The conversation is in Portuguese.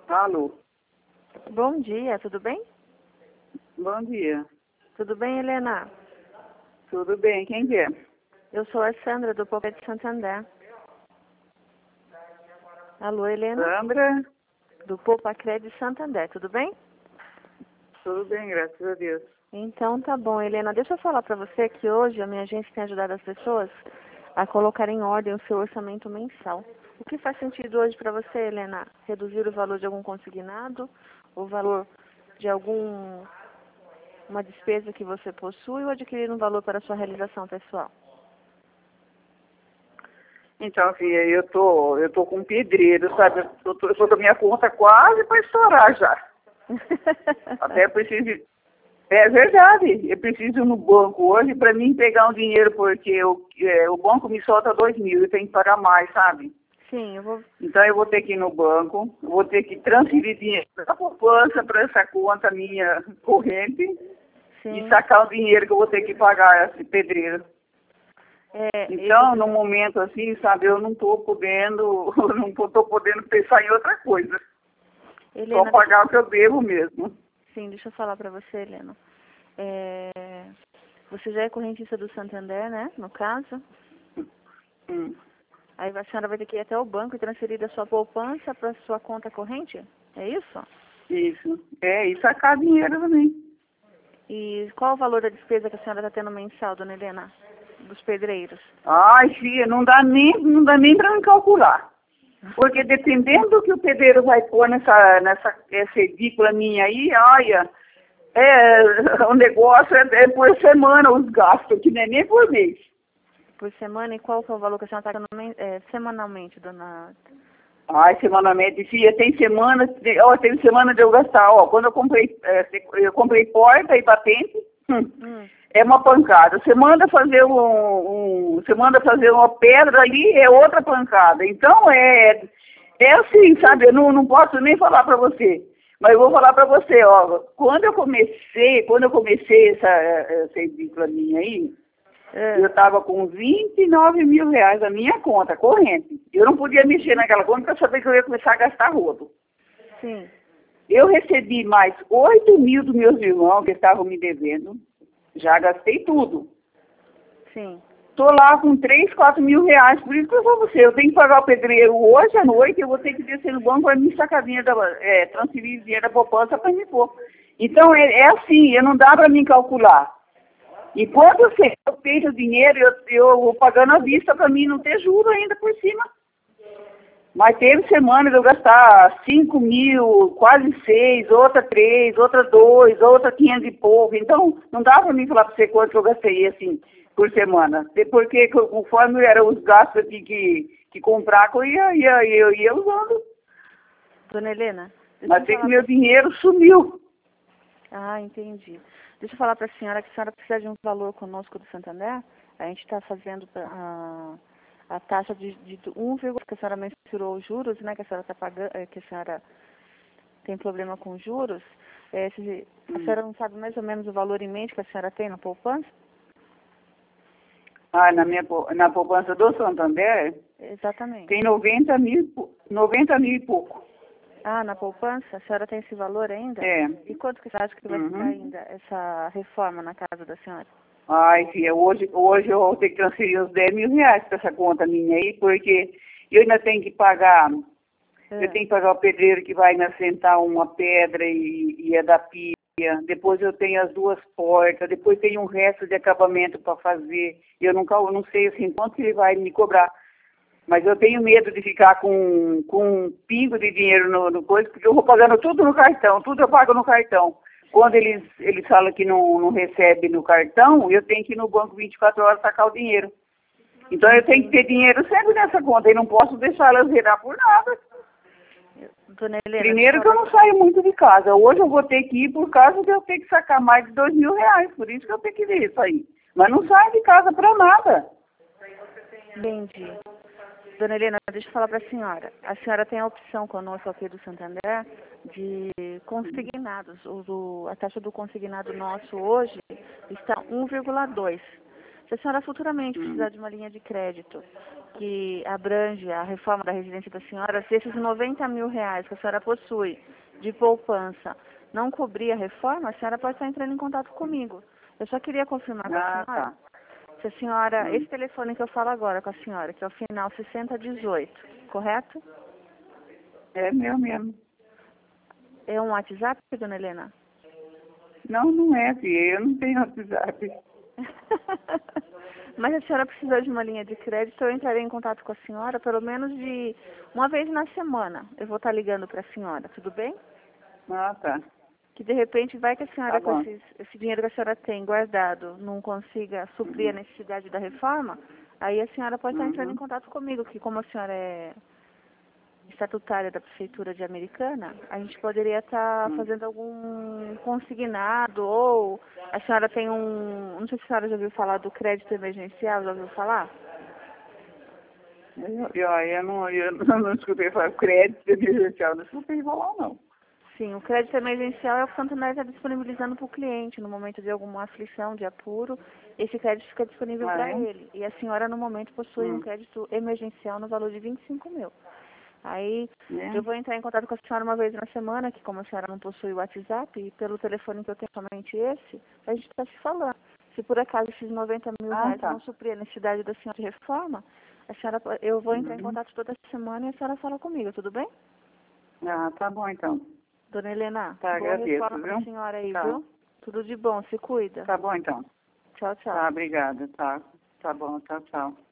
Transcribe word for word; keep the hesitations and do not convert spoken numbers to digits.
Alô, Bom dia, tudo bem? bom dia. Tudo bem, Helena? Tudo bem? Quem que é? Eu sou a Sandra, do Pocket de Santander. Alô, Helena? Sandra? Do Pocket de Santander, tudo bem? Tudo bem, graças a Deus. Então tá bom, Helena. Deixa eu falar pra você que hoje a minha agência tem ajudado as pessoas a colocar em ordem o seu orçamento mensal. O que faz sentido hoje pra você, Helena? Reduzir o valor de algum consignado, o valor de algum uma despesa que você possui ou adquirir um valor para a sua realização pessoal? Então, filha, eu tô, eu tô com um pedreiro, sabe? Eu tô, eu tô com a minha conta quase para estourar já. Até eu preciso... É verdade, eu preciso ir no banco hoje para mim pegar um dinheiro, porque o, é, o banco me solta dois mil e tem que pagar mais, sabe? Sim, eu vou... Então eu vou ter que ir no banco, vou ter que transferir dinheiro da poupança para essa conta minha corrente Sim. e sacar o dinheiro que eu vou ter que pagar esse pedreiro. É, Então, ele... no momento assim, sabe, eu não estou podendo, eu não estou podendo pensar em outra coisa. Helena, Só pagar o que eu devo mesmo. sim, deixa eu falar para você, Helena. É, você já é correntista do Santander, né? No caso. Hum, Aí a senhora vai ter que ir até o banco e transferir da sua poupança para sua conta corrente? É isso? isso. É, e sacar dinheiro também. E qual o valor da despesa que a senhora está tendo mensal, dona Helena? Dos pedreiros? Ai, filha, não dá nem, não dá nem para me calcular. Porque dependendo do que o pedreiro vai pôr nessa, nessa essa edícula minha aí, olha, é, o negócio é, é por semana os gastos, que não é nem por mês. Por semana? E qual que é o valor que a senhora está tendo men- é, semanalmente, dona... Ai, semanalmente, filha, tem semana, tem, ó, tem semana de eu gastar, ó, quando eu comprei, é, eu comprei porta e batente, hum, Hum, é uma pancada. Você manda fazer um, um, você manda fazer uma pedra ali, é outra pancada. Então, é, é assim, sabe, eu não, não posso nem falar pra você, mas eu vou falar pra você, ó, quando eu comecei, quando eu comecei essa, essa edícula minha aí, é, eu estava com vinte e nove mil reais na minha conta, corrente. Eu não podia mexer naquela conta porque eu sabia que eu ia começar a gastar rodo. sim, Eu recebi mais oito mil dos meus irmãos que estavam me devendo. Já gastei tudo. sim. Estou lá com três, quatro mil reais. Por isso que eu falo pra você, eu tenho que pagar o pedreiro hoje à noite, eu vou ter que descer no banco para me sacar dinheiro, da, é, transferir dinheiro da poupança para me pôr. Então, é, é assim, eu não dá para mim calcular. Enquanto você eu tenho o dinheiro, eu, eu vou pagando à vista para mim não ter juro ainda por cima. Mas teve semanas de eu gastar cinco mil, quase seis, outra três, outra dois, outra quinhentos e pouco. Então, não dá para mim falar para você quanto eu gastei assim por semana. Porque conforme eram os gastos que, que, que comprar, eu ia, ia, ia, ia usando. Dona Helena, deixa Mas eu sei que falar meu pra... dinheiro sumiu. Ah, entendi. Deixa eu falar para a senhora que a senhora precisa de um valor conosco do Santander. A gente está fazendo pra- a, a taxa de, de um vírgula que a senhora mensurou os juros, né? Que a senhora está pagando, eh, que a senhora tem problema com juros. Eh, se, a Hum. senhora não sabe mais ou menos o valor em mente que a senhora tem na poupança? Ah, na minha pou- na poupança do Santander Exatamente. tem noventa mil, e pou- noventa mil e pouco. Ah, na poupança? A senhora tem esse valor ainda? É. E quanto que você acha que vai ficar Uhum. ainda essa reforma na casa da senhora? Ai, filha, hoje, hoje eu vou ter que transferir uns dez mil reais para essa conta minha aí, porque eu ainda tenho que pagar, eu É. tenho que pagar o pedreiro que vai me assentar uma pedra e, e é da pia, depois eu tenho as duas portas, depois tem um resto de acabamento para fazer, eu nunca, eu não sei assim quanto que ele vai me cobrar, mas eu tenho medo de ficar com, com um pingo de dinheiro no, no coisa, porque eu vou pagando tudo no cartão, tudo eu pago no cartão. Quando eles, eles falam que não, não recebe no cartão, eu tenho que ir no banco vinte e quatro horas sacar o dinheiro. Então eu tenho que ter dinheiro sempre nessa conta e não posso deixar ela zerar por nada. Dona Helena, Primeiro que deixa eu eu não falar... saio muito de casa. Hoje eu vou ter que ir por causa de eu ter que sacar mais de dois mil reais. Por isso que eu tenho que ver isso aí. Mas não saio de casa para nada. Entendi. Dona Helena, deixa eu falar para a senhora. A senhora tem a opção conosco aqui do Santander de consignados. O, do- a taxa do consignado nosso hoje está um vírgula dois. Se a senhora futuramente Hum. precisar de uma linha de crédito que abrange a reforma da residência da senhora, se esses noventa mil reais que a senhora possui de poupança não cobrir a reforma, a senhora pode estar entrando em contato comigo. Eu só queria confirmar com a Ah, senhora tá. se a senhora, Hum. esse telefone que eu falo agora com a senhora, que é o final sessenta dezoito, correto? É meu mesmo. É um WhatsApp, dona Helena? Não, não é, filha. Eu não tenho WhatsApp. Mas a senhora precisou de uma linha de crédito, eu entrarei em contato com a senhora pelo menos de uma vez na semana. Eu vou estar ligando para a senhora, tudo bem? Ah, tá. Que de repente vai que a senhora Tá com bom. esses, esse dinheiro que a senhora tem guardado não consiga suprir a Uhum. necessidade da reforma, aí a senhora pode estar entrando em Uhum. contato comigo, que como a senhora é estatutária da Prefeitura de Americana, a gente poderia estar Uhum. fazendo algum consignado, ou a senhora tem um, não sei se a senhora já ouviu falar do crédito emergencial, já ouviu falar? Eu, eu, eu, não, eu não, não escutei falar crédito emergencial, não escutei falar, não. Sim, o crédito emergencial é o que o Santander está disponibilizando para o cliente no momento de alguma aflição, de apuro, esse crédito fica disponível Ah, para é? ele. E a senhora, no momento, possui um Hum. crédito emergencial no valor de vinte e cinco mil. Aí É? eu vou entrar em contato com a senhora uma vez na semana, que como a senhora não possui o WhatsApp, e pelo telefone que eu tenho somente esse, a gente está se falando. Se por acaso esses noventa mil Ah, reais tá. não suprir a necessidade da senhora de reforma, a senhora, eu vou entrar em Uhum. contato toda semana e a senhora fala comigo, tudo bem? Ah, tá bom, então. Dona Helena, Tá, boa agradeço, reforma para a viu? senhora aí, Tá. viu? Tudo de bom, se cuida. Tá bom, então. Tchau, tchau. Tá, obrigada. Tá. Tá bom, tchau, tchau.